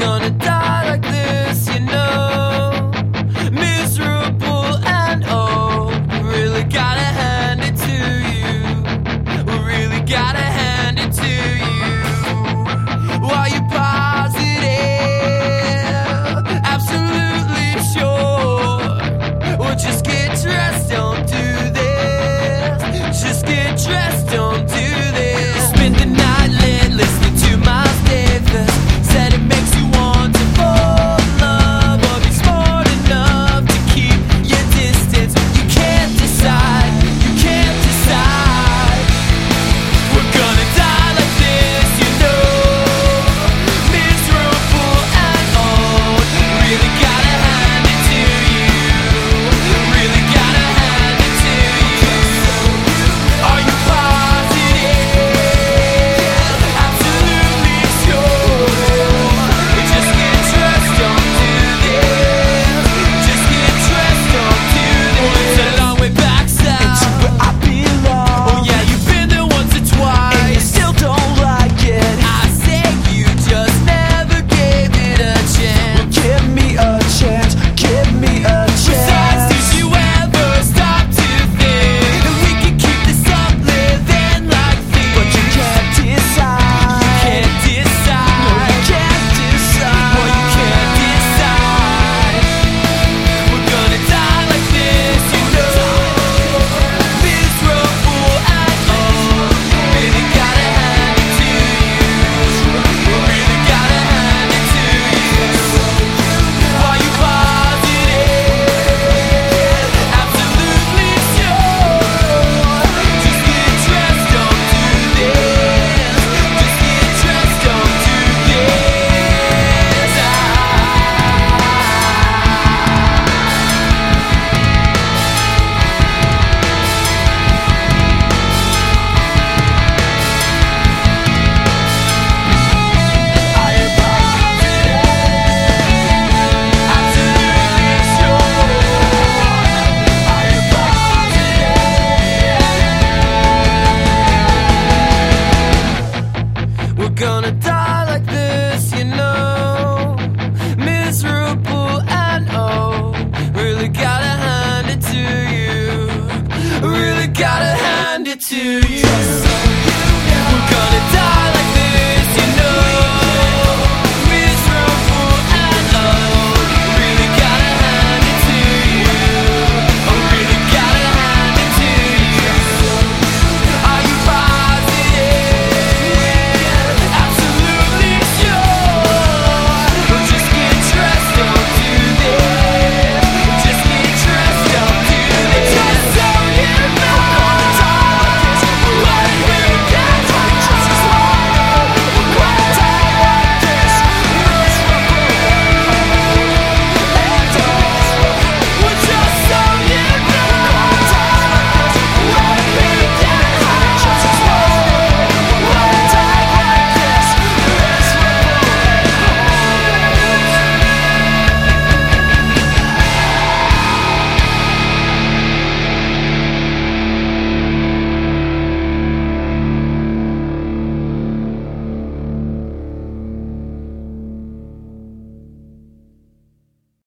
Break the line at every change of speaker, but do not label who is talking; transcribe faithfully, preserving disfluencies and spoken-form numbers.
gonna die like this, you know. Miserable and old. We really gotta hand it to you. We really gotta hand it to you. Are you positive? Absolutely sure. Well, just get dressed, don't do this. Just get dressed, don't do this. Spend the night lit listening to Miles Davis. Said it makes you want to fall in love, or be smart enough to keep your distance. You can't decide, you can't decide. We're gonna die like this, you know. Miserable and old. Really gotta hand it to you. Really gotta hand it to you. Are you positive? Absolutely sure. Just get dressed, don't do this. Just get dressed, don't do this. It's a long way back south.
It's where I belong.
Oh yeah, you've been there once or twice.
And you still don't like it.
I say you just never gave it a chance.
Give me a chance, give me a
Besides,
chance.
did you ever stop to think that we could keep this up living like thieves?
But you can't decide.
Can't decide.
You can't decide.
Well, you can't decide. We're gonna die like this, you know. Miserable and old. Really gotta hand it to you. Really gotta hand it to you. Are you positive? Absolutely sure. Just get dressed, don't do this. Just get dressed, don't do this. I am positive. Absolutely sure. I am positive. We're gonna die like this, you know. Miserable and old. Really gotta hand it to you. Really gotta hand it to you.